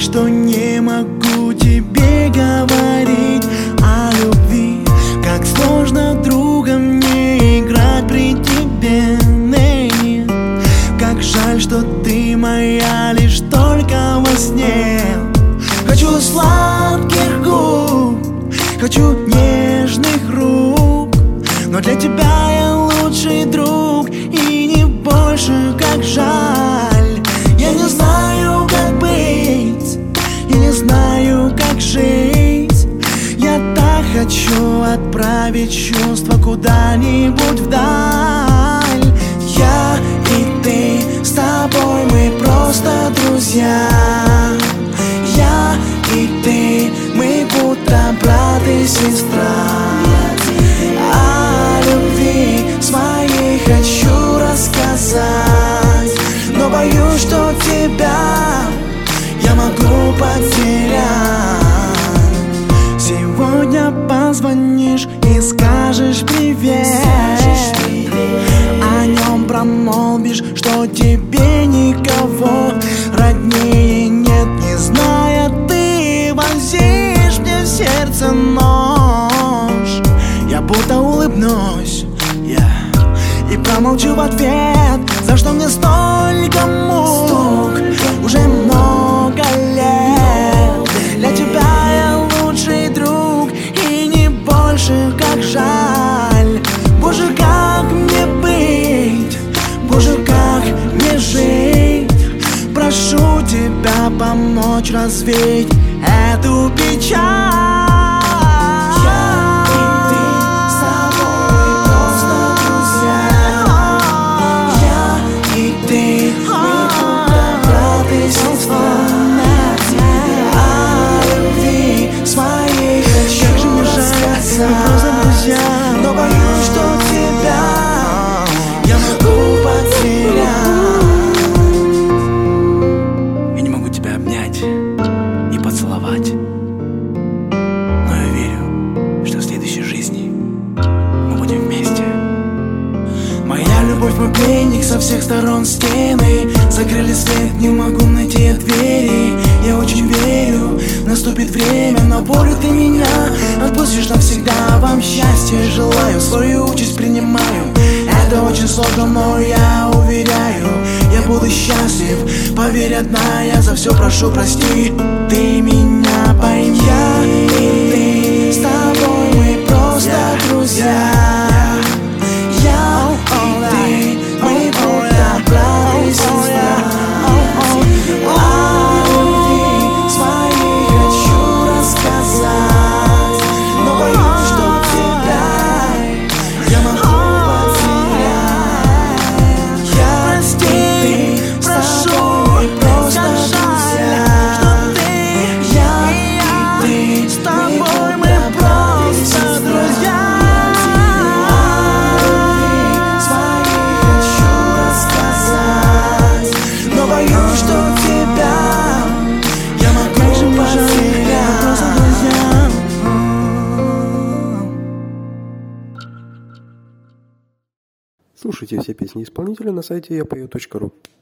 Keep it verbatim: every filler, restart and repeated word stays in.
что не могу тебе говорить о любви. Как сложно другом мне играть при тебе. Нет, как жаль, что ты моя лишь только во сне. Хочу сладких губ, хочу нежных рук, но для тебя я лучший друг и не больше. Как жаль, я не знаю, как быть, и не знаю, как жить. Я так хочу отправить чувства куда-нибудь вдаль. Я и ты, с тобой мы просто друзья. Я и ты, мы будто брат и сестра. О любви своей хочу рассказать, но боюсь, что тебя я могу потерять. Сегодня позвонишь и скажешь привет, о нем промолвишь, что тебе никого роднее нет. Не зная, ты вонзишь мне в сердце нож. Я будто улыбнусь, yeah, и промолчу в ответ. За что мне столько мук, уже много лет. Для тебя я лучший друг и не больше. Как жаль, боже, как мне быть, боже, как мне жить. Прошу тебя помочь развеять эту печаль. Но боюсь, что тебя я могу потерять. Я не могу тебя обнять и поцеловать, но я верю, что в следующей жизни мы будем вместе. Моя любовь, мой пленник, со всех сторон стены закрыли свет, не могу найти двери. Я очень верю, наступит время, но болью ты меня отпустишь навсегда. Вам счастья желаю, свою участь принимаю. Это очень сложно, но я уверяю, я буду счастлив. Поверь, одна, я за все прошу, прости. Ты меня пойми. Я и ты, с тобой мы просто друзья. Я и ты, мы будто брат и сестра. Слушайте все песни исполнителя на сайте я пою точка ру.